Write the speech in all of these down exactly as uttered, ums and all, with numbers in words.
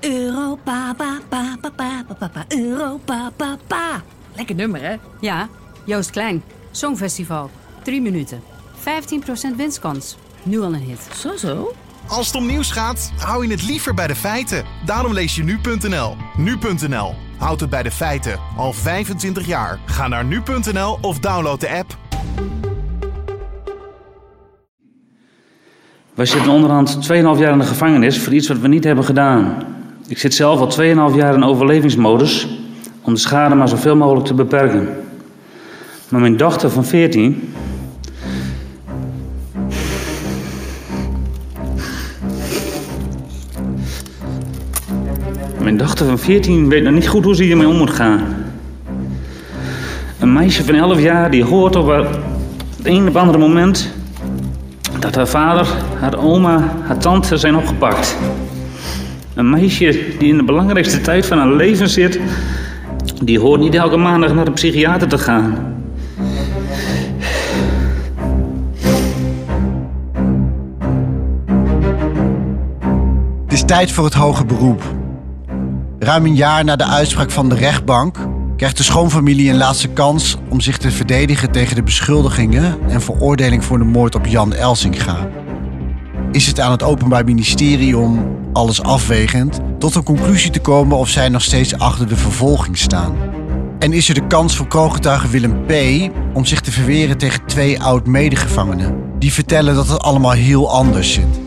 Europa, pa, pa, pa, pa, pa, pa, Europa, pa, pa. Lekker nummer, hè? Ja, Joost Klein. Songfestival. Drie minuten. vijftien procent winstkans. Nu al een hit. Zo, zo. Als het om nieuws gaat, hou je het liever bij de feiten. Daarom lees je nu punt n l. nu punt n l. Houd het bij de feiten. Al vijfentwintig jaar. Ga naar nu punt n l of download de app. Wij zitten onderhand twee komma vijf jaar in de gevangenis voor iets wat we niet hebben gedaan. Ik zit zelf al twee komma vijf jaar in overlevingsmodus om de schade maar zoveel mogelijk te beperken. Maar mijn dochter van veertien... Mijn dochter van veertien weet nog niet goed hoe ze hiermee om moet gaan. Een meisje van elf jaar die hoort op het een op andere moment dat haar vader, haar oma, haar tante zijn opgepakt. Een meisje die in de belangrijkste tijd van haar leven zit, die hoort niet elke maandag naar de psychiater te gaan. Het is tijd voor het hoger beroep. Ruim een jaar na de uitspraak van de rechtbank krijgt de schoonfamilie een laatste kans om zich te verdedigen tegen de beschuldigingen en veroordeling voor de moord op Jan Elsinga. Is het aan het Openbaar Ministerie om, alles afwegend, tot een conclusie te komen of zij nog steeds achter de vervolging staan? En is er de kans voor kroongetuige Willem P. om zich te verweren tegen twee oud-medegevangenen die vertellen dat het allemaal heel anders zit?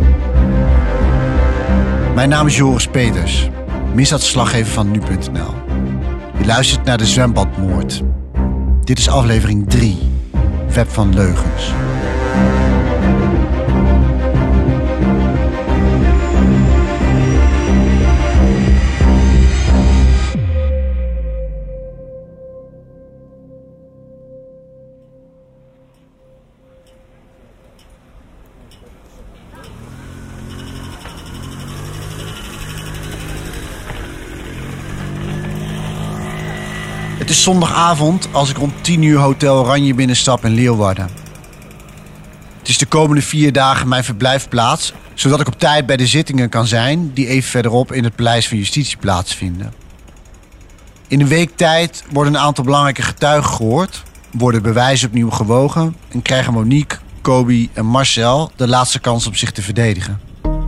Mijn naam is Joris Peters, misdaadverslaggever van nu punt n l. Je luistert naar de zwembadmoord. Dit is aflevering drie, Web van Leugens. Het is zondagavond als ik rond tien uur Hotel Oranje binnenstap in Leeuwarden. Het is de komende vier dagen mijn verblijfplaats, zodat ik op tijd bij de zittingen kan zijn die even verderop in het Paleis van Justitie plaatsvinden. In een week tijd worden een aantal belangrijke getuigen gehoord, worden bewijzen opnieuw gewogen en krijgen Monique, Kobi en Marcel de laatste kans om zich te verdedigen.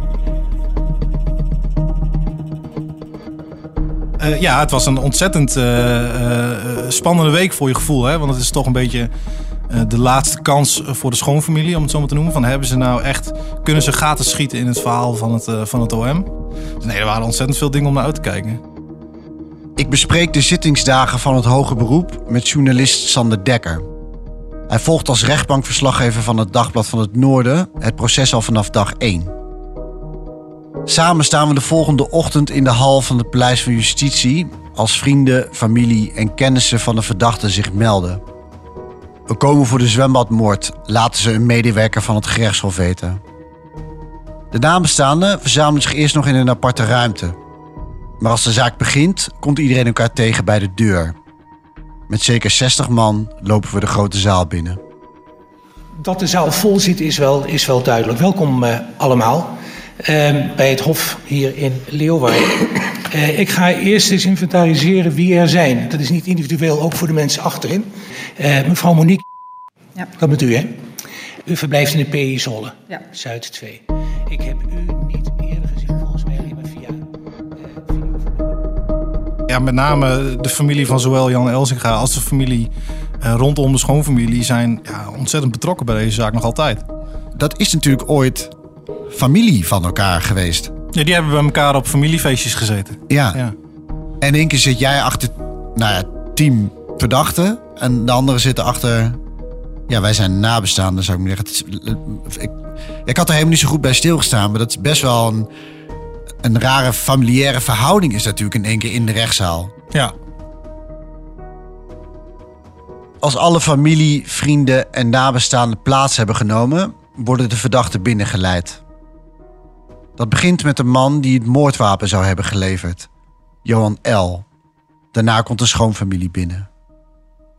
Uh, ja, het was een ontzettend uh, uh, spannende week voor je gevoel. Hè? Want het is toch een beetje uh, de laatste kans voor de schoonfamilie, om het zo maar te noemen. Van, hebben ze nou echt, kunnen ze gaten schieten in het verhaal van het, uh, van het O M? Dus nee, er waren ontzettend veel dingen om naar uit te kijken. Ik bespreek de zittingsdagen van het hoger beroep met journalist Sander Dekker. Hij volgt als rechtbankverslaggever van het Dagblad van het Noorden het proces al vanaf dag één. Samen staan we de volgende ochtend in de hal van het Paleis van Justitie als vrienden, familie en kennissen van de verdachte zich melden. We komen voor de zwembadmoord, laten ze een medewerker van het gerechtshof weten. De nabestaanden verzamelen zich eerst nog in een aparte ruimte. Maar als de zaak begint, komt iedereen elkaar tegen bij de deur. Met zeker zestig man lopen we de grote zaal binnen. Dat de zaal vol zit is wel, is wel duidelijk. Welkom uh, allemaal. Uh, bij het Hof hier in Leeuwarden. Uh, ik ga eerst eens inventariseren wie er zijn. Dat is niet individueel, ook voor de mensen achterin. Uh, mevrouw Monique, ja. Dat bent u, hè? U verblijft in de P I Zwolle, ja. Zuid twee. Ik heb u niet eerder gezien, volgens mij alleen maar via... Uh, video. Ja, met name de familie van zowel Jan Elsinga als de familie uh, rondom de schoonfamilie zijn ja, ontzettend betrokken bij deze zaak nog altijd. Dat is natuurlijk ooit familie van elkaar geweest. Ja, die hebben bij elkaar op familiefeestjes gezeten. Ja. ja. En in één keer zit jij achter, nou ja, team verdachten. En de anderen zitten achter... Ja, wij zijn nabestaanden, zou ik maar zeggen. Het is, ik, ik had er helemaal niet zo goed bij stilgestaan. Maar dat is best wel een, een rare familiaire verhouding is natuurlijk in één keer in de rechtszaal. Ja. Als alle familie, vrienden en nabestaanden plaats hebben genomen, worden de verdachten binnengeleid. Dat begint met de man die het moordwapen zou hebben geleverd. Johan L. Daarna komt de schoonfamilie binnen.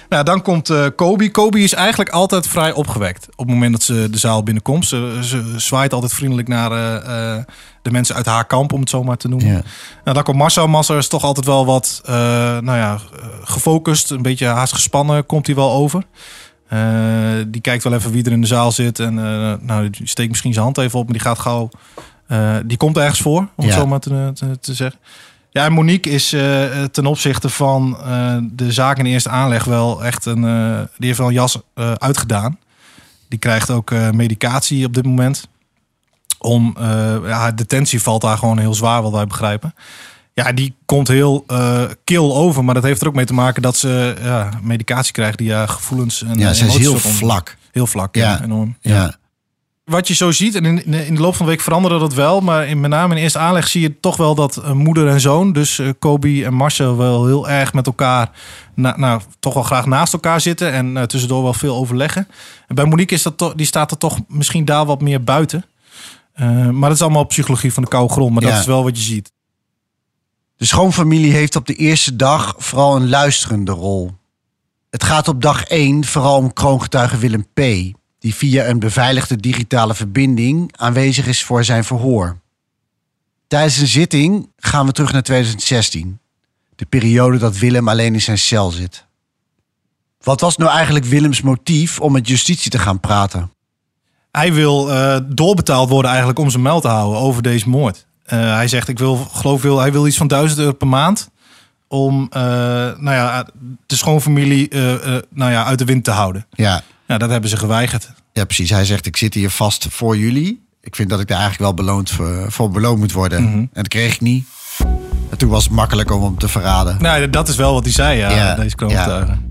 Nou, dan komt uh, Kobi. Kobi is eigenlijk altijd vrij opgewekt op het moment dat ze de zaal binnenkomt. Ze, ze zwaait altijd vriendelijk naar uh, uh, de mensen uit haar kamp, om het zo maar te noemen. Ja. Nou, dan komt Marcel. Marcel is toch altijd wel wat uh, nou ja, gefocust, een beetje haast gespannen komt hij wel over. Uh, die kijkt wel even wie er in de zaal zit en uh, nou, die steekt misschien zijn hand even op, maar die gaat gauw... Uh, die komt ergens voor, om ja. het zo maar te, te, te zeggen. Ja, en Monique is uh, ten opzichte van uh, de zaak in de eerste aanleg wel echt een... Uh, die heeft wel een jas uh, uitgedaan. Die krijgt ook uh, medicatie op dit moment. Om, uh, ja, haar detentie valt daar gewoon heel zwaar, wat wij begrijpen. Ja, die komt heel uh, kil over. Maar dat heeft er ook mee te maken dat ze uh, medicatie krijgt die haar gevoelens... En, ja, ze is heel vlak. Heel vlak, ja, ja enorm. Ja. ja. Wat je zo ziet, en in, in de loop van de week veranderde dat wel... maar in, met name in de eerste aanleg zie je toch wel dat uh, moeder en zoon... dus uh, Kobi en Marcel wel heel erg met elkaar... Na, nou, toch wel graag naast elkaar zitten... en uh, tussendoor wel veel overleggen. En bij Monique is dat to- die staat er toch misschien daar wat meer buiten. Uh, maar dat is allemaal psychologie van de koude grond. Maar ja. dat is wel wat je ziet. De schoonfamilie heeft op de eerste dag vooral een luisterende rol. Het gaat op dag één vooral om kroongetuige Willem P... die via een beveiligde digitale verbinding aanwezig is voor zijn verhoor. Tijdens een zitting gaan we terug naar twintig zestien. De periode dat Willem alleen in zijn cel zit. Wat was nou eigenlijk Willems motief om met justitie te gaan praten? Hij wil uh, doorbetaald worden eigenlijk om zijn muil te houden over deze moord. Uh, hij zegt, ik wil, geloof wil, hij wil iets van duizend euro per maand... om uh, nou ja, de schoonfamilie uh, uh, nou ja, uit de wind te houden. Ja. Ja, dat hebben ze geweigerd. Ja, precies. Hij zegt, ik zit hier vast voor jullie. Ik vind dat ik daar eigenlijk wel beloond voor, voor beloond moet worden. Mm-hmm. En dat kreeg ik niet. En toen was het makkelijk om hem te verraden. Nou, dat is wel wat hij zei, ja, ja deze kroongetuigen. Ja.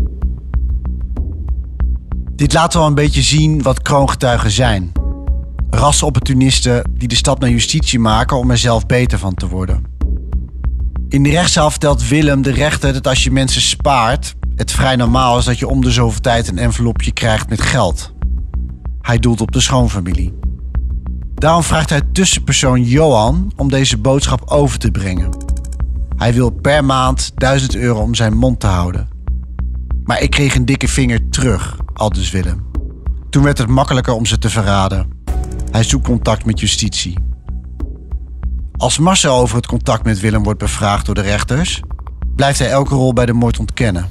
Dit laat wel een beetje zien wat kroongetuigen zijn. Rasopportunisten die de stap naar justitie maken om er zelf beter van te worden. In de rechtszaal vertelt Willem de rechter dat als je mensen spaart... het vrij normaal is dat je om de zoveel tijd een envelopje krijgt met geld. Hij doelt op de schoonfamilie. Daarom vraagt hij tussenpersoon Johan om deze boodschap over te brengen. Hij wil per maand duizend euro om zijn mond te houden. Maar ik kreeg een dikke vinger terug, aldus Willem. Toen werd het makkelijker om ze te verraden. Hij zoekt contact met justitie. Als Marcel over het contact met Willem wordt bevraagd door de rechters... blijft hij elke rol bij de moord ontkennen.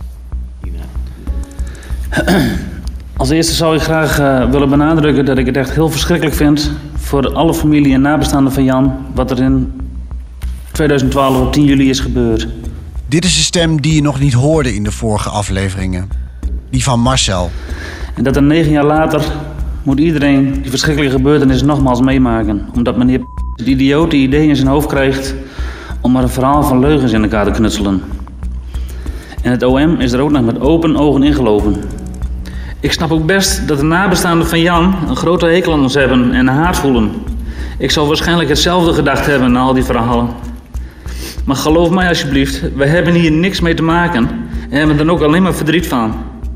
Als eerste zou ik graag uh, willen benadrukken dat ik het echt heel verschrikkelijk vind... voor alle familie en nabestaanden van Jan... wat er in twintig twaalf op tien juli is gebeurd. Dit is de stem die je nog niet hoorde in de vorige afleveringen. Die van Marcel. En dat er negen jaar later moet iedereen die verschrikkelijke gebeurtenis nogmaals meemaken. Omdat meneer het idiote idee in zijn hoofd krijgt... om maar een verhaal van leugens in elkaar te knutselen. En het O M is er ook nog met open ogen ingelopen. Ik snap ook best dat de nabestaanden van Jan een grote hekel aan ons hebben en haat voelen. Ik zal waarschijnlijk hetzelfde gedacht hebben na al die verhalen. Maar geloof mij alsjeblieft, we hebben hier niks mee te maken en hebben er ook alleen maar verdriet van.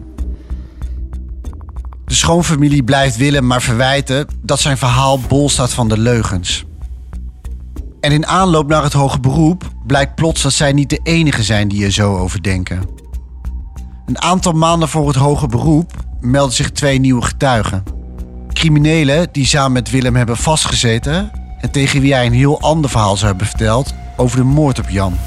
De schoonfamilie blijft Willem maar verwijten dat zijn verhaal bol staat van de leugens. En in aanloop naar het hoge beroep blijkt plots dat zij niet de enige zijn die er zo over denken. Een aantal maanden voor het hoge beroep melden zich twee nieuwe getuigen. Criminelen die samen met Willem hebben vastgezeten en tegen wie hij een heel ander verhaal zou hebben verteld over de moord op Jan.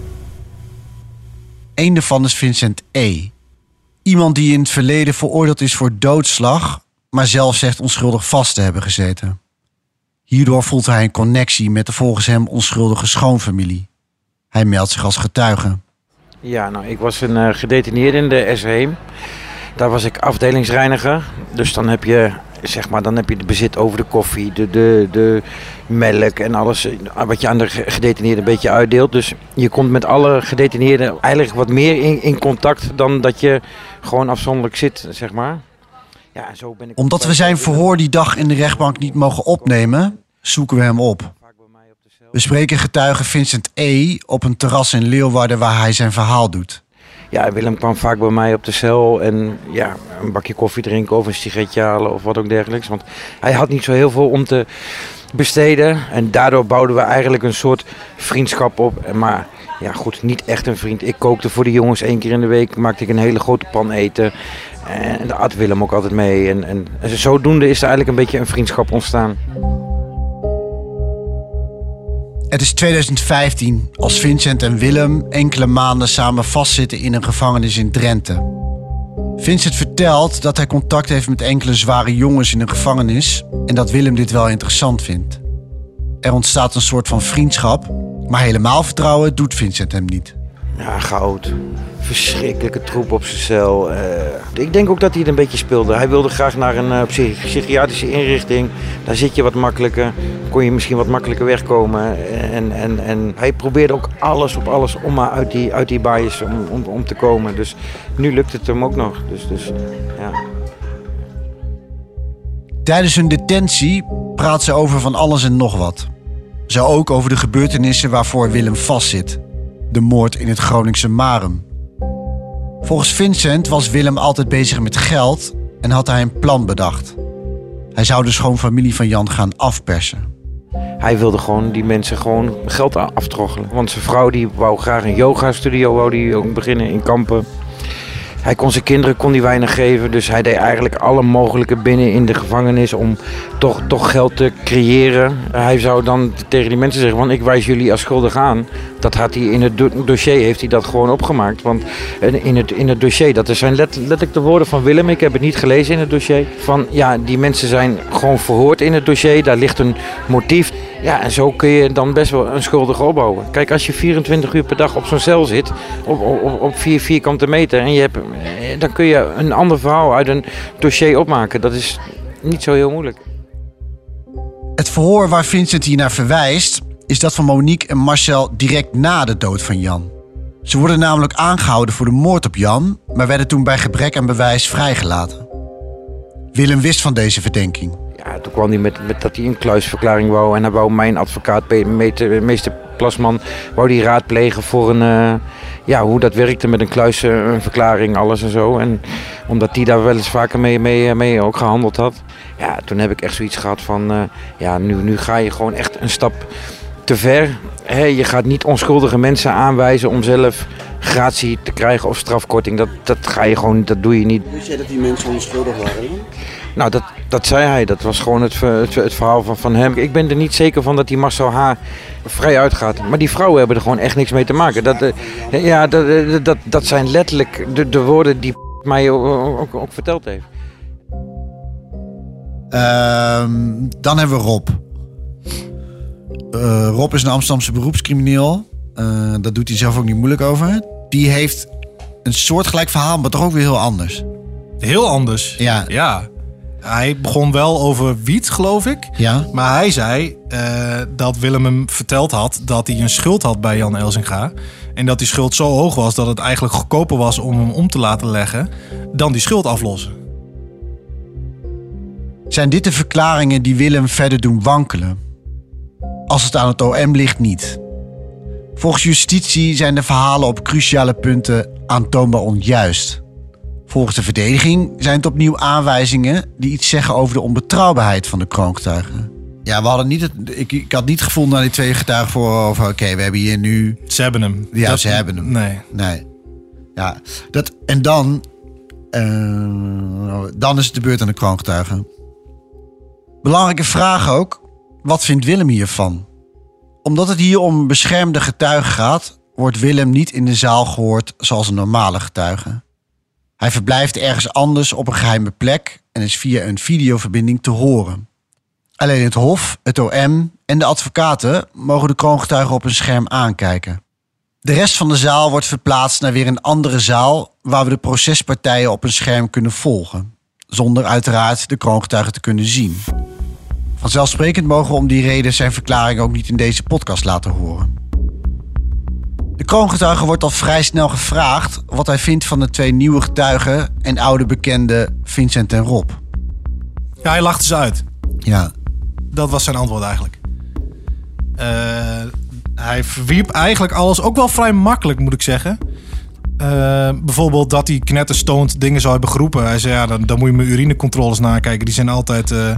Eén daarvan is Vincent E. Iemand die in het verleden veroordeeld is voor doodslag, maar zelf zegt onschuldig vast te hebben gezeten. Hierdoor voelt hij een connectie met de volgens hem onschuldige schoonfamilie. Hij meldt zich als getuige. Ja, nou, ik was een uh, gedetineerde in de S Heem. Daar was ik afdelingsreiniger. Dus dan heb je, zeg maar, dan heb je de bezit over de koffie, de, de, de melk en alles wat je aan de gedetineerden een beetje uitdeelt. Dus je komt met alle gedetineerden eigenlijk wat meer in, in contact dan dat je gewoon afzonderlijk zit, zeg maar. Ja, en zo ben ik. Omdat we zijn verhoor die dag in de rechtbank niet mogen opnemen, zoeken we hem op. We spreken getuige Vincent E. op een terras in Leeuwarden waar hij zijn verhaal doet. Ja, Willem kwam vaak bij mij op de cel en ja, een bakje koffie drinken of een sigaretje halen of wat ook dergelijks. Want hij had niet zo heel veel om te, besteden. En daardoor bouwden we eigenlijk een soort vriendschap op. Maar ja, goed, niet echt een vriend. Ik kookte voor de jongens één keer in de week. Maakte ik een hele grote pan eten. En daar at Willem ook altijd mee. En, en, en zodoende is er eigenlijk een beetje een vriendschap ontstaan. Het is tweeduizend vijftien als Vincent en Willem enkele maanden samen vastzitten in een gevangenis in Drenthe. Vincent vertelt dat hij contact heeft met enkele zware jongens in een gevangenis en dat Willem dit wel interessant vindt. Er ontstaat een soort van vriendschap, maar helemaal vertrouwen doet Vincent hem niet. Ja, goud. Verschrikkelijke troep op zijn cel. Uh, ik denk ook dat hij het een beetje speelde. Hij wilde graag naar een uh, psych- psychiatrische inrichting. Daar zit je wat makkelijker. Kon je misschien wat makkelijker wegkomen. En, en, en hij probeerde ook alles op alles om maar uit die, uit die bias om, om, om te komen. Dus nu lukt het hem ook nog. Dus, dus, ja. Tijdens hun detentie praat ze over van alles en nog wat. Zo ook over de gebeurtenissen waarvoor Willem vastzit. De moord in het Groningse Marum. Volgens Vincent was Willem altijd bezig met geld en had hij een plan bedacht. Hij zou de schoonfamilie van Jan gaan afpersen. Hij wilde gewoon die mensen gewoon geld aftroggelen. Want zijn vrouw die wou graag een yoga-studio wou die ook beginnen in Kampen. Hij kon zijn kinderen kon die weinig geven, dus hij deed eigenlijk alle mogelijke binnen in de gevangenis om toch, toch geld te creëren. Hij zou dan tegen die mensen zeggen van ik wijs jullie als schuldig aan. Dat had hij in het do- dossier heeft hij dat gewoon opgemaakt. Want in het, in het dossier, dat zijn let, letterlijk de woorden van Willem, ik heb het niet gelezen in het dossier. Van ja, die mensen zijn gewoon verhoord in het dossier, daar ligt een motief. Ja, en zo kun je dan best wel een schuldige opbouwen. Kijk, als je vierentwintig uur per dag op zo'n cel zit, op, op, op vier vierkante meter, en je hebt, dan kun je een ander verhaal uit een dossier opmaken. Dat is niet zo heel moeilijk. Het verhoor waar Vincent hier naar verwijst, is dat van Monique en Marcel direct na de dood van Jan. Ze worden namelijk aangehouden voor de moord op Jan, maar werden toen bij gebrek aan bewijs vrijgelaten. Willem wist van deze verdenking. Ja, toen kwam hij met, met dat hij een kluisverklaring wou. En hij wou mijn advocaat, meester Plasman, wou die raadplegen voor een, uh, ja, hoe dat werkte met een kluisverklaring, alles en zo. En omdat hij daar wel eens vaker mee, mee, mee ook gehandeld had. Ja, toen heb ik echt zoiets gehad van, uh, ja, nu, nu ga je gewoon echt een stap te ver. He, je gaat niet onschuldige mensen aanwijzen om zelf gratie te krijgen of strafkorting. Dat, dat ga je gewoon, dat doe je niet. Wist jij dat die mensen onschuldig waren? Nou, dat, dat zei hij. Dat was gewoon het, het, het verhaal van, van hem. Ik ben er niet zeker van dat die Marcel H. vrij uitgaat. Maar die vrouwen hebben er gewoon echt niks mee te maken. Dat, uh, ja, dat, uh, dat, dat zijn letterlijk de, de woorden die mij ook, ook, ook verteld heeft. Uh, dan hebben we Rob. Uh, Rob is een Amsterdamse beroepscrimineel. Uh, dat doet hij zelf ook niet moeilijk over. Die heeft een soortgelijk verhaal, maar toch ook weer heel anders. Heel anders? Ja. Ja. Hij begon wel over wiet, geloof ik. Ja. Maar hij zei uh, dat Willem hem verteld had dat hij een schuld had bij Jan Elzinga. En dat die schuld zo hoog was dat het eigenlijk goedkoper was om hem om te laten leggen dan die schuld aflossen. Zijn dit de verklaringen die Willem verder doen wankelen? Als het aan het O M ligt, niet. Volgens justitie zijn de verhalen op cruciale punten aantoonbaar onjuist. Volgens de verdediging zijn het opnieuw aanwijzingen die iets zeggen over de onbetrouwbaarheid van de kroongetuigen. Ja, we hadden niet het, ik, ik had niet gevonden aan die twee getuigen voor over, oké, okay, we hebben hier nu... Ze hebben hem. Ja, dat, ze hebben hem. Nee. Nee. Ja, dat, en dan... Uh, dan is het de beurt aan de kroongetuigen. Belangrijke vraag ook, wat vindt Willem hiervan? Omdat het hier om een beschermde getuige gaat, wordt Willem niet in de zaal gehoord zoals een normale getuige. Hij verblijft ergens anders op een geheime plek en is via een videoverbinding te horen. Alleen het Hof, het O M en de advocaten mogen de kroongetuigen op een scherm aankijken. De rest van de zaal wordt verplaatst naar weer een andere zaal waar we de procespartijen op een scherm kunnen volgen. Zonder uiteraard de kroongetuigen te kunnen zien. Vanzelfsprekend mogen we om die reden zijn verklaring ook niet in deze podcast laten horen. De kroongetuige wordt al vrij snel gevraagd wat hij vindt van de twee nieuwe getuigen en oude bekenden Vincent en Rob. Ja, hij lachte ze uit. Ja. Dat was zijn antwoord eigenlijk. Uh, hij verwierp eigenlijk alles, ook wel vrij makkelijk moet ik zeggen. Uh, bijvoorbeeld dat hij knetterstoned dingen zou hebben geroepen. Hij zei, ja, dan, dan moet je mijn urinecontroles nakijken. Die zijn altijd uh,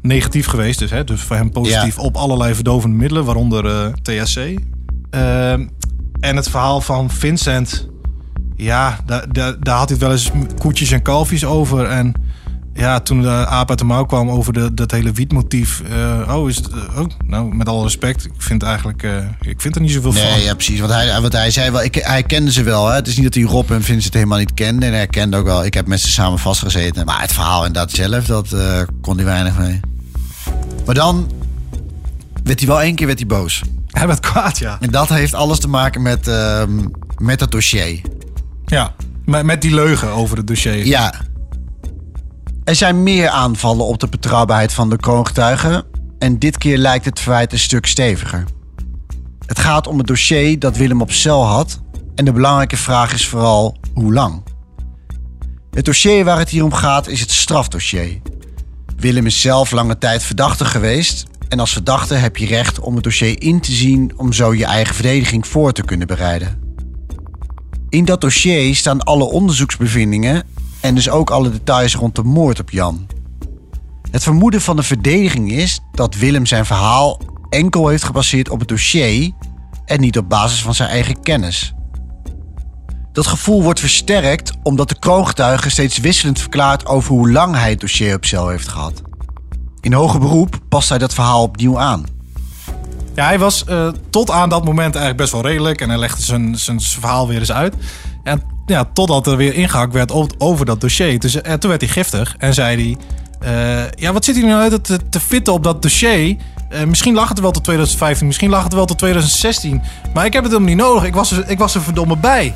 negatief geweest. Dus, hè, dus voor hem positief ja. op allerlei verdovende middelen, waaronder uh, T H C. Uh, en het verhaal van Vincent, ja, daar, daar, daar had hij het wel eens koetjes en kalfjes over. En ja, toen de aap uit de mouw kwam over de, dat hele wietmotief. Uh, oh, is het, uh, oh, nou, met alle respect, ik vind eigenlijk, uh, ik vind er niet zoveel nee, van. Ja, precies. Want hij, wat hij zei wel, ik, hij kende ze wel. Hè? Het is niet dat hij Rob en Vincent helemaal niet kende. En hij kende ook wel, ik heb met ze samen vastgezeten. Maar het verhaal inderdaad zelf, dat uh, kon hij weinig mee. Maar dan werd hij wel één keer werd hij boos. Hij werd kwaad, ja. En dat heeft alles te maken met, uh, met het dossier. Ja, met, met die leugen over het dossier. Ja. Er zijn meer aanvallen op de betrouwbaarheid van de kroongetuigen. En dit keer lijkt het verwijt een stuk steviger. Het gaat om het dossier dat Willem op cel had. En de belangrijke vraag is vooral hoe lang. Het dossier waar het hier om gaat is het strafdossier. Willem is zelf lange tijd verdachte geweest. En als verdachte heb je recht om het dossier in te zien om zo je eigen verdediging voor te kunnen bereiden. In dat dossier staan alle onderzoeksbevindingen en dus ook alle details rond de moord op Jan. Het vermoeden van de verdediging is dat Willem zijn verhaal enkel heeft gebaseerd op het dossier en niet op basis van zijn eigen kennis. Dat gevoel wordt versterkt omdat de kroongetuige steeds wisselend verklaart over hoe lang hij het dossier op cel heeft gehad. In hoger beroep past hij dat verhaal opnieuw aan. Ja, hij was uh, tot aan dat moment eigenlijk best wel redelijk en hij legde zijn, zijn verhaal weer eens uit. En ja, totdat er weer ingehakt werd over dat dossier. Dus, en toen werd hij giftig en zei hij, uh, ja, wat zit hij nu uit te, te fitten op dat dossier? Uh, misschien lag het er wel tot twintig vijftien, misschien lag het er wel tot twintig zestien. Maar ik heb het helemaal niet nodig. Ik was er, ik was er verdomme bij.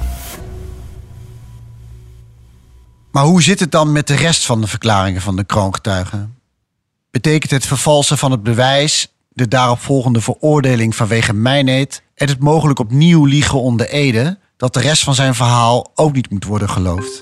Maar hoe zit het dan met de rest van de verklaringen van de kroongetuigen? Betekent het vervalsen van het bewijs, de daaropvolgende veroordeling vanwege mijneed en het mogelijk opnieuw liegen onder ede dat de rest van zijn verhaal ook niet moet worden geloofd?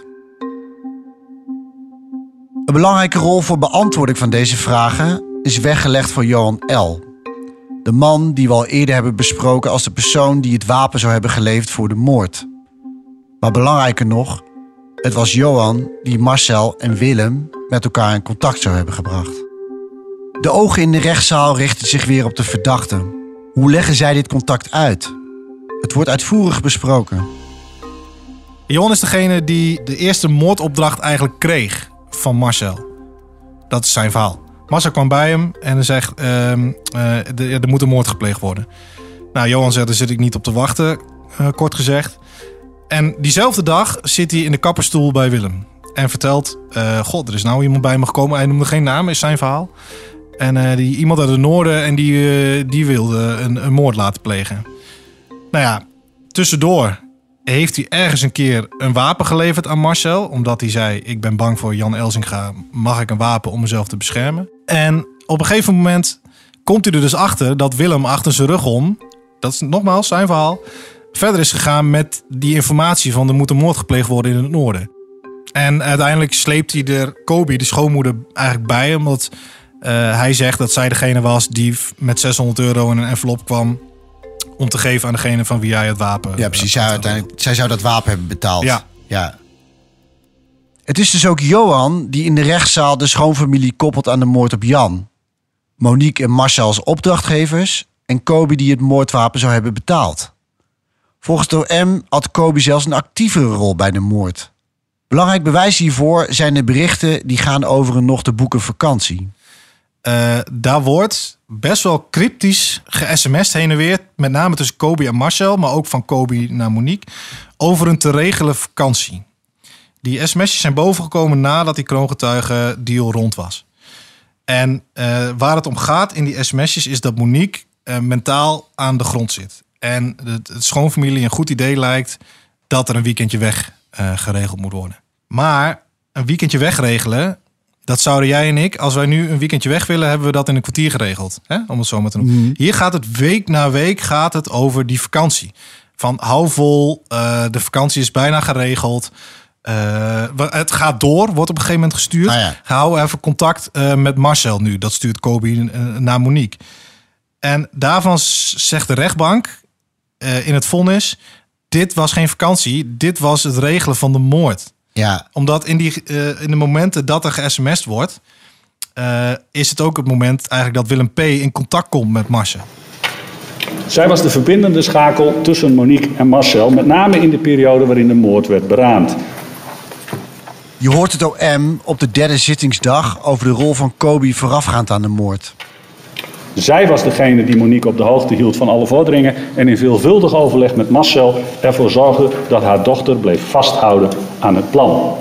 Een belangrijke rol voor beantwoording van deze vragen is weggelegd voor Johan L. De man die we al eerder hebben besproken als de persoon die het wapen zou hebben geleverd voor de moord. Maar belangrijker nog, het was Johan die Marcel en Willem met elkaar in contact zou hebben gebracht. De ogen in de rechtszaal richten zich weer op de verdachte. Hoe leggen zij dit contact uit? Het wordt uitvoerig besproken. Johan is degene die de eerste moordopdracht eigenlijk kreeg van Marcel. Dat is zijn verhaal. Marcel kwam bij hem en hij zegt, uh, uh, er moet een moord gepleegd worden. Nou, Johan zegt, daar zit ik niet op te wachten, uh, kort gezegd. En diezelfde dag zit hij in de kapperstoel bij Willem. En vertelt, uh, god, er is nou iemand bij me gekomen. Hij noemde geen naam, is zijn verhaal. En uh, die, iemand uit het noorden en die, uh, die wilde een, een moord laten plegen. Nou ja, tussendoor heeft hij ergens een keer een wapen geleverd aan Marcel. Omdat hij zei, ik ben bang voor Jan Elzinga. Mag ik een wapen om mezelf te beschermen? En op een gegeven moment komt hij er dus achter dat Willem achter zijn rug om, dat is nogmaals zijn verhaal, verder is gegaan met die informatie van er moet een moord gepleegd worden in het noorden. En uiteindelijk sleept hij er Kobi, de schoonmoeder, eigenlijk bij. Omdat uh, hij zegt dat zij degene was die met zeshonderd euro in een envelop kwam om te geven aan degene van wie hij het wapen... Ja, precies. Zij, uiteindelijk, zij zou dat wapen hebben betaald. Ja. ja. Het is dus ook Johan die in de rechtszaal de schoonfamilie koppelt aan de moord op Jan. Monique en Marcel als opdrachtgevers en Kobi die het moordwapen zou hebben betaald. Volgens de O M had Kobi zelfs een actievere rol bij de moord. Belangrijk bewijs hiervoor zijn de berichten die gaan over een nog te boeken vakantie. Uh, daar wordt best wel cryptisch ge-sms'd heen en weer. Met name tussen Kobi en Marcel, maar ook van Kobi naar Monique. Over een te regelen vakantie. Die sms'jes zijn bovengekomen nadat die kroongetuige deal rond was. En uh, waar het om gaat in die sms'jes is dat Monique uh, mentaal aan de grond zit. En het, het schoonfamilie een goed idee lijkt dat er een weekendje weg uh, geregeld moet worden. Maar een weekendje wegregelen, dat zouden jij en ik, als wij nu een weekendje weg willen, hebben we dat in een kwartier geregeld. Hè? Om het zo maar te noemen. Mm. Hier gaat het week na week gaat het over die vakantie. Van hou vol, uh, de vakantie is bijna geregeld. Uh, het gaat door, wordt op een gegeven moment gestuurd. Ah, ja. Hou even contact uh, met Marcel nu. Dat stuurt Kobi uh, naar Monique. En daarvan zegt de rechtbank uh, in het vonnis, dit was geen vakantie, dit was het regelen van de moord. Ja. Omdat in, die, uh, in de momenten dat er ge-sms'd wordt, uh, is het ook het moment eigenlijk dat Willem P. in contact komt met Marcel. Zij was de verbindende schakel tussen Monique en Marcel, met name in de periode waarin de moord werd beraamd. Je hoort het O M op de derde zittingsdag over de rol van Kobi voorafgaand aan de moord. Zij was degene die Monique op de hoogte hield van alle vorderingen en in veelvuldig overleg met Marcel ervoor zorgde dat haar dochter bleef vasthouden aan het plan.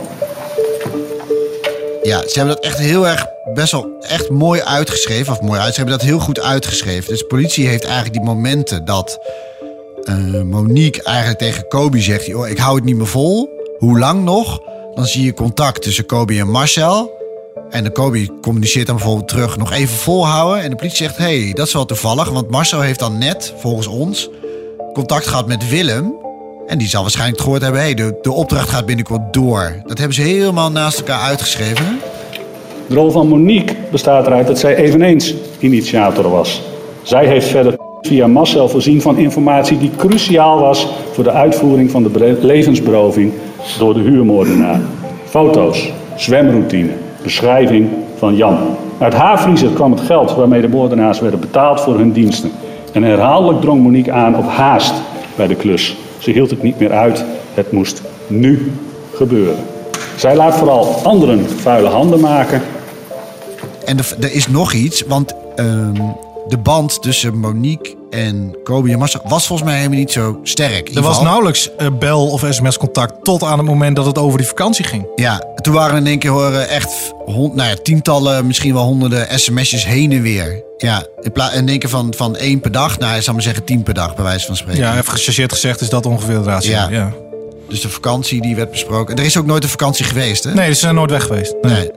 Ja, ze hebben dat echt heel erg, best wel echt mooi uitgeschreven. Of mooi uit, ze hebben dat heel goed uitgeschreven. Dus de politie heeft eigenlijk die momenten dat uh, Monique eigenlijk tegen Kobi zegt: oh, ik hou het niet meer vol. Hoe lang nog? Dan zie je contact tussen Kobi en Marcel. En de Kobi communiceert dan bijvoorbeeld terug: nog even volhouden. En de politie zegt: hé, hey, dat is wel toevallig. Want Marcel heeft dan net, volgens ons, contact gehad met Willem. En die zal waarschijnlijk gehoord hebben: hé, hey, de, de opdracht gaat binnenkort door. Dat hebben ze helemaal naast elkaar uitgeschreven. De rol van Monique bestaat eruit dat zij eveneens initiator was. Zij heeft verder via Marcel voorzien van informatie die cruciaal was voor de uitvoering van de levensberoving door de huurmoordenaar. Foto's, zwemroutine, beschrijving van Jan. Uit haar vriezer kwam het geld waarmee de moordenaars werden betaald voor hun diensten. En herhaaldelijk drong Monique aan op haast bij de klus. Ze hield het niet meer uit. Het moest nu gebeuren. Zij laat vooral anderen vuile handen maken. En er, er is nog iets, want uh, de band tussen Monique en Kobi en Marcel was volgens mij helemaal niet zo sterk. Er was nauwelijks uh, bel- of sms-contact tot aan het moment dat het over die vakantie ging. Ja, toen waren er in één keer horen echt hond, nou ja, tientallen, misschien wel honderden sms'jes heen en weer. Ja, in, pla- in één keer van, van één per dag naar, zal maar zeggen, tien per dag, bij wijze van spreken. Ja, even gechargeerd gezegd is dat ongeveer de ratio. Ja. ja. Dus de vakantie die werd besproken. Er is ook nooit een vakantie geweest, hè? Nee, ze zijn nooit weg geweest. Nee. nee.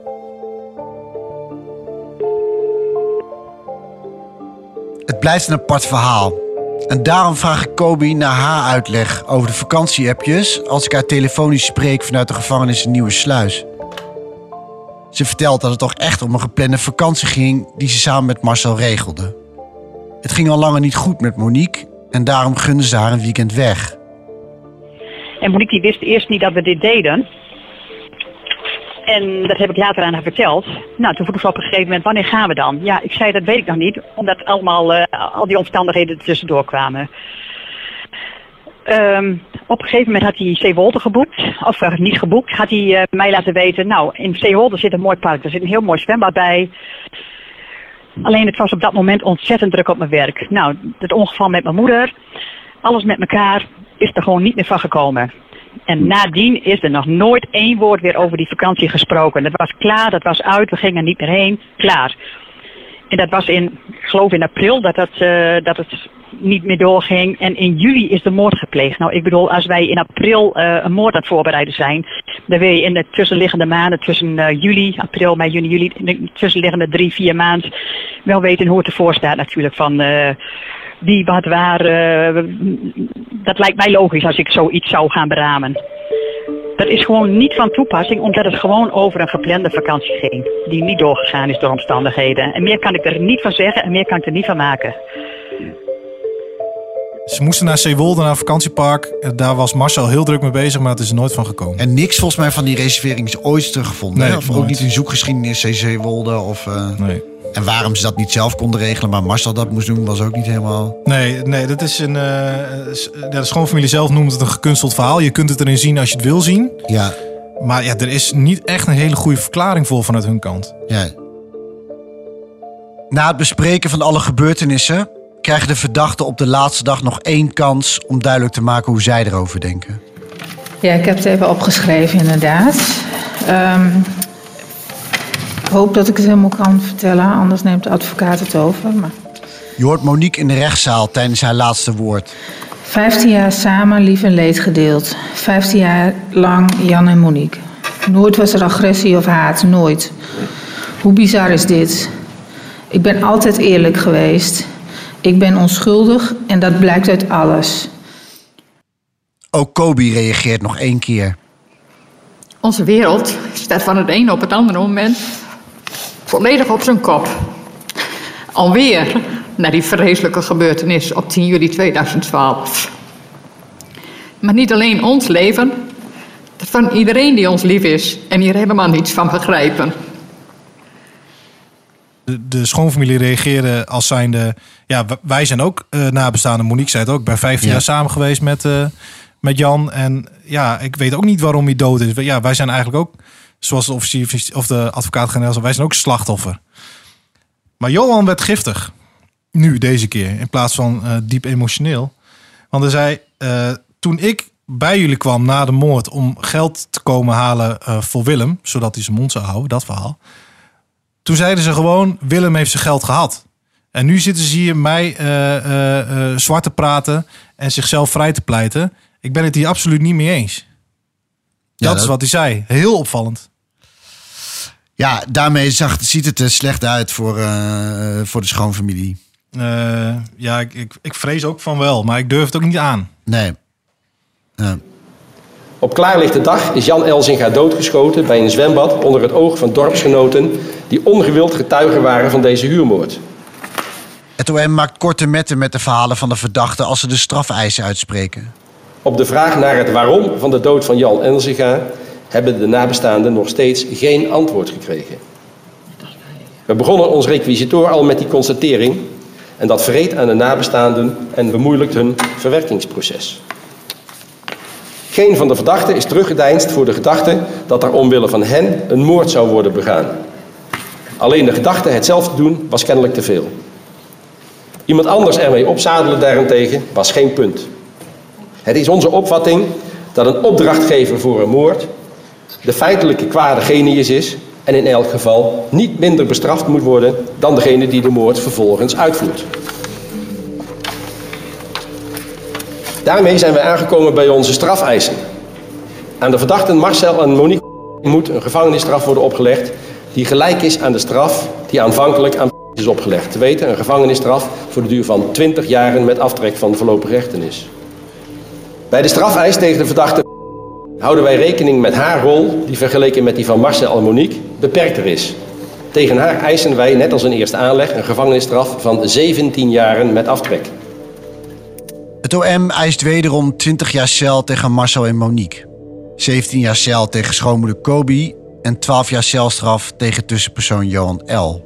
Het blijft een apart verhaal. En daarom vraag ik Kobi naar haar uitleg over de vakantieappjes als ik haar telefonisch spreek vanuit de gevangenis in Nieuwersluis. Ze vertelt dat het toch echt om een geplande vakantie ging die ze samen met Marcel regelde. Het ging al langer niet goed met Monique en daarom gunde ze haar een weekend weg. En Monique die wist eerst niet dat we dit deden. En dat heb ik later aan haar verteld. Nou, toen vroeg ze op een gegeven moment: wanneer gaan we dan? Ja, ik zei: dat weet ik nog niet, omdat allemaal uh, al die omstandigheden er tussendoor kwamen. Um, op een gegeven moment had hij Zeewolde geboekt, of uh, niet geboekt, had hij uh, mij laten weten: nou, in Zeewolde zit een mooi park, er zit een heel mooi zwembad bij. Alleen het was op dat moment ontzettend druk op mijn werk. Nou, het ongeval met mijn moeder, alles met elkaar, is er gewoon niet meer van gekomen. En nadien is er nog nooit één woord weer over die vakantie gesproken. Dat was klaar, dat was uit, we gingen niet meer heen, klaar. En dat was in, ik geloof in april, dat het, uh, dat het niet meer doorging. En in juli is de moord gepleegd. Nou, ik bedoel, als wij in april uh, een moord aan het voorbereiden zijn, dan wil je in de tussenliggende maanden, tussen uh, juli, april, mei, juni, juli, in de tussenliggende drie, vier maanden, wel weten hoe het ervoor staat natuurlijk van Uh, wie, wat, waar, uh, dat lijkt mij logisch als ik zoiets zou gaan beramen. Dat is gewoon niet van toepassing, omdat het gewoon over een geplande vakantie ging. Die niet doorgegaan is door omstandigheden. En meer kan ik er niet van zeggen en meer kan ik er niet van maken. Ze moesten naar Zeewolde, naar een vakantiepark. Daar was Marcel heel druk mee bezig, maar het is er nooit van gekomen. En niks volgens mij van die reservering is ooit teruggevonden. Nee, hè? Of nooit. Ook niet in zoekgeschiedenis Zeewolde of Uh... Nee. En waarom ze dat niet zelf konden regelen, maar Marcel dat moest doen, was ook niet helemaal. Nee, nee, dat is een. Uh, de schoonfamilie zelf noemt het een gekunsteld verhaal. Je kunt het erin zien als je het wil zien. Ja. Maar ja, er is niet echt een hele goede verklaring voor vanuit hun kant. Ja. Na het bespreken van alle gebeurtenissen krijgen de verdachten op de laatste dag nog één kans om duidelijk te maken hoe zij erover denken. Ja, ik heb het even opgeschreven, inderdaad. Um, ik hoop dat ik het helemaal kan vertellen, anders neemt de advocaat het over. Maar... Je hoort Monique in de rechtszaal tijdens haar laatste woord. Vijftien jaar samen, lief en leed gedeeld. Vijftien jaar lang Jan en Monique. Nooit was er agressie of haat, nooit. Hoe bizar is dit? Ik ben altijd eerlijk geweest. Ik ben onschuldig en dat blijkt uit alles. Ook Kobi reageert nog één keer. Onze wereld staat van het ene op het andere moment volledig op zijn kop. Alweer na die vreselijke gebeurtenis op tien juli tweeduizend twaalf. Maar niet alleen ons leven, dat van iedereen die ons lief is en hier helemaal niets van begrijpen. De, de schoonfamilie reageerde als zijnde... Ja, wij zijn ook uh, nabestaanden. Monique zei het ook. Ik ben vijftien ja. jaar samen geweest met, uh, met Jan. En ja, ik weet ook niet waarom hij dood is. Ja, wij zijn eigenlijk ook, zoals de officier of de advocaat-generaal zei, wij zijn ook slachtoffer. Maar Johan werd giftig. Nu, deze keer. In plaats van uh, diep emotioneel. Want hij zei, uh, toen ik bij jullie kwam na de moord om geld te komen halen uh, voor Willem, zodat hij zijn mond zou houden, dat verhaal. Toen zeiden ze gewoon, Willem heeft zijn geld gehad. En nu zitten ze hier mij uh, uh, uh, zwart te praten en zichzelf vrij te pleiten. Ik ben het hier absoluut niet mee eens. Ja, dat, dat is wat hij zei. Heel opvallend. Ja, daarmee zag, ziet het er slecht uit voor, uh, voor de schoonfamilie. Uh, ja, ik, ik, ik vrees ook van wel, maar ik durf het ook niet aan. Nee. Uh. Op klaarlichte dag is Jan Elzinga doodgeschoten bij een zwembad onder het oog van dorpsgenoten die ongewild getuigen waren van deze huurmoord. Het O M maakt korte metten met de verhalen van de verdachten als ze de strafeisen uitspreken. Op de vraag naar het waarom van de dood van Jan Elzinga hebben de nabestaanden nog steeds geen antwoord gekregen. We begonnen ons requisitoor al met die constatering en dat vreet aan de nabestaanden en bemoeilijkt hun verwerkingsproces. Geen van de verdachten is teruggedeinsd voor de gedachte dat er omwille van hen een moord zou worden begaan. Alleen de gedachte het zelf te doen was kennelijk te veel. Iemand anders ermee opzadelen daarentegen was geen punt. Het is onze opvatting dat een opdrachtgever voor een moord de feitelijke kwade genius is en in elk geval niet minder bestraft moet worden dan degene die de moord vervolgens uitvoert. Daarmee zijn we aangekomen bij onze strafeisen. Aan de verdachten Marcel en Monique moet een gevangenisstraf worden opgelegd die gelijk is aan de straf die aanvankelijk aan is opgelegd. Te weten, een gevangenisstraf voor de duur van twintig jaren met aftrek van de voorlopige hechtenis. Bij de strafeis tegen de verdachte houden wij rekening met haar rol, die vergeleken met die van Marcel en Monique beperkter is. Tegen haar eisen wij, net als in eerste aanleg, een gevangenisstraf van zeventien jaren met aftrek. Het O M eist wederom twintig jaar cel tegen Marcel en Monique. zeventien jaar cel tegen schoonmoeder Kobi en twaalf jaar celstraf tegen tussenpersoon Johan L.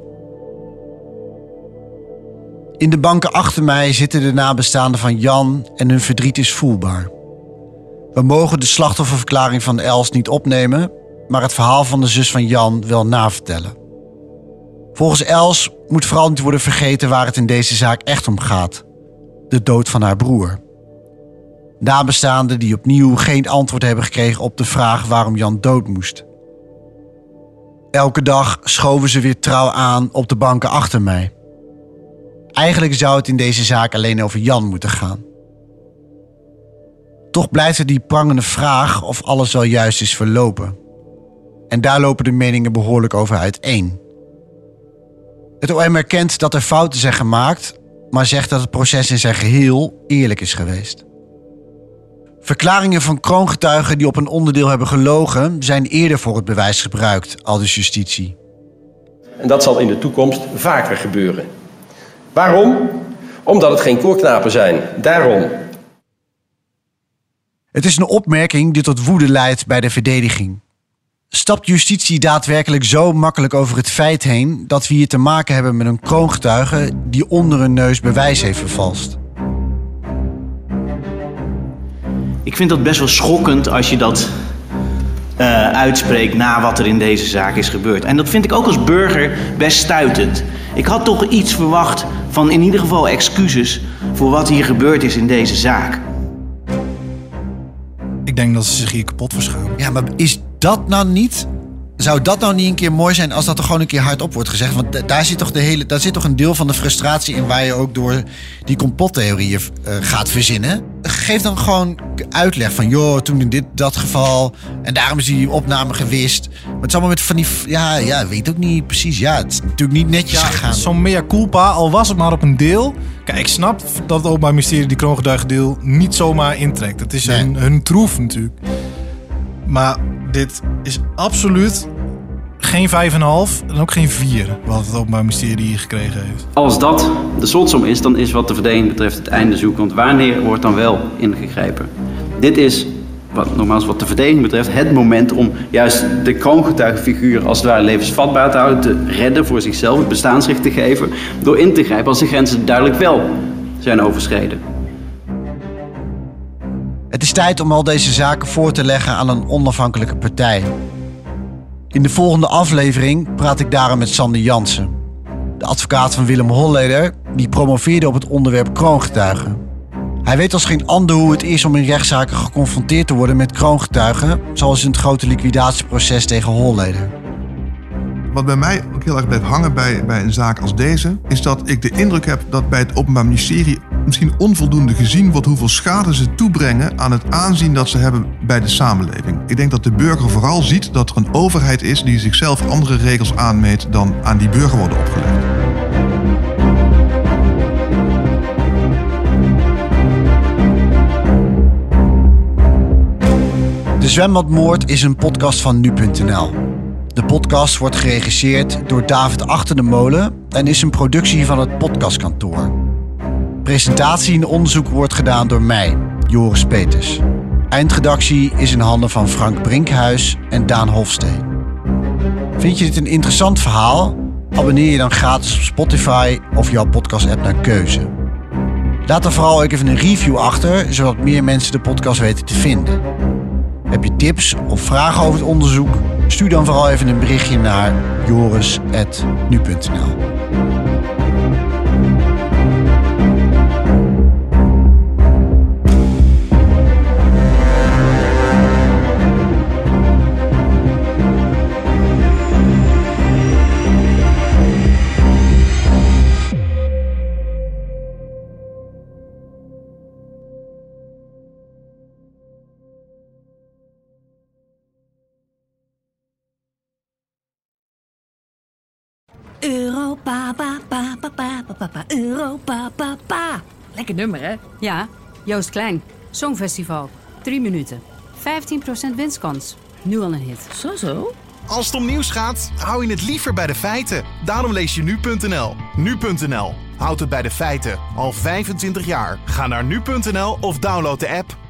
In de banken achter mij zitten de nabestaanden van Jan en hun verdriet is voelbaar. We mogen de slachtofferverklaring van Els niet opnemen, maar het verhaal van de zus van Jan wel navertellen. Volgens Els moet vooral niet worden vergeten waar het in deze zaak echt om gaat. De dood van haar broer. Nabestaanden die opnieuw geen antwoord hebben gekregen op de vraag waarom Jan dood moest. Elke dag schoven ze weer trouw aan op de banken achter mij. Eigenlijk zou het in deze zaak alleen over Jan moeten gaan. Toch blijft er die prangende vraag of alles wel juist is verlopen. En daar lopen de meningen behoorlijk over uiteen. Het O M erkent dat er fouten zijn gemaakt, maar zegt dat het proces in zijn geheel eerlijk is geweest. Verklaringen van kroongetuigen die op een onderdeel hebben gelogen zijn eerder voor het bewijs gebruikt, aldus justitie. En dat zal in de toekomst vaker gebeuren. Waarom? Omdat het geen koorknapen zijn. Daarom. Het is een opmerking die tot woede leidt bij de verdediging. Stapt justitie daadwerkelijk zo makkelijk over het feit heen dat we hier te maken hebben met een kroongetuige die onder hun neus bewijs heeft vervalst? Ik vind dat best wel schokkend als je dat uh, uitspreekt na wat er in deze zaak is gebeurd. En dat vind ik ook als burger best stuitend. Ik had toch iets verwacht van in ieder geval excuses voor wat hier gebeurd is in deze zaak. Ik denk dat ze zich hier kapot verschuilen. Ja, maar is dat nou niet... Zou dat nou niet een keer mooi zijn als dat er gewoon een keer hardop wordt gezegd? Want daar zit toch, de hele, daar zit toch een deel van de frustratie in waar je ook door die complottheorieën uh, gaat verzinnen. Geef dan gewoon uitleg van, joh, toen in dit, dat geval en daarom is die opname gewist. Maar het is allemaal met van die, ja, ja, weet ook niet precies. Ja, het is natuurlijk niet netjes ja, gegaan. Zo'n mea culpa, al was het maar op een deel. Kijk, ik snap dat het Openbaar Ministerie die kroongetuigendeel niet zomaar intrekt. Het is nee. hun, hun troef natuurlijk. Maar dit is absoluut geen vijf komma vijf en ook geen vier wat het Openbaar Ministerie hier gekregen heeft. Als dat de slotsom is, dan is wat de verdediging betreft het einde zoek. Want wanneer wordt dan wel ingegrepen? Dit is wat, nogmaals wat de verdediging betreft, het moment om juist de kroongetuigenfiguur als het ware levensvatbaar te houden, te redden voor zichzelf, het bestaansrecht te geven, door in te grijpen als de grenzen duidelijk wel zijn overschreden. Het is tijd om al deze zaken voor te leggen aan een onafhankelijke partij. In de volgende aflevering praat ik daarom met Sander Jansen, de advocaat van Willem Holleder, die promoveerde op het onderwerp kroongetuigen. Hij weet als geen ander hoe het is om in rechtszaken geconfronteerd te worden met kroongetuigen, zoals in het grote liquidatieproces tegen Holleder. Wat bij mij ook heel erg blijft hangen bij, bij een zaak als deze, is dat ik de indruk heb dat bij het Openbaar Ministerie misschien onvoldoende gezien wordt hoeveel schade ze toebrengen aan het aanzien dat ze hebben bij de samenleving. Ik denk dat de burger vooral ziet dat er een overheid is die zichzelf andere regels aanmeet dan aan die burger worden opgelegd. De Zwembadmoord is een podcast van nu punt n l. De podcast wordt geregisseerd door David Achter de Molen en is een productie van het Podcastkantoor. Presentatie en onderzoek wordt gedaan door mij, Joris Peters. Eindredactie is in handen van Frank Brinkhuis en Daan Hofsteen. Vind je dit een interessant verhaal? Abonneer je dan gratis op Spotify of jouw podcast-app naar keuze. Laat er vooral ook even een review achter, zodat meer mensen de podcast weten te vinden. Heb je tips of vragen over het onderzoek? Stuur dan vooral even een berichtje naar joris punt nu punt n l. Europa, pa, pa, pa, pa, pa, pa, pa, Europa, pa, pa. Lekker nummer, hè? Ja, Joost Klein. Songfestival. Drie minuten. vijftien procent winstkans. Nu al een hit. Zo, zo. Als het om nieuws gaat, hou je het liever bij de feiten. Daarom lees je nu punt n l. nu punt n l. Houd het bij de feiten. Al vijfentwintig jaar. Ga naar nu punt n l of download de app.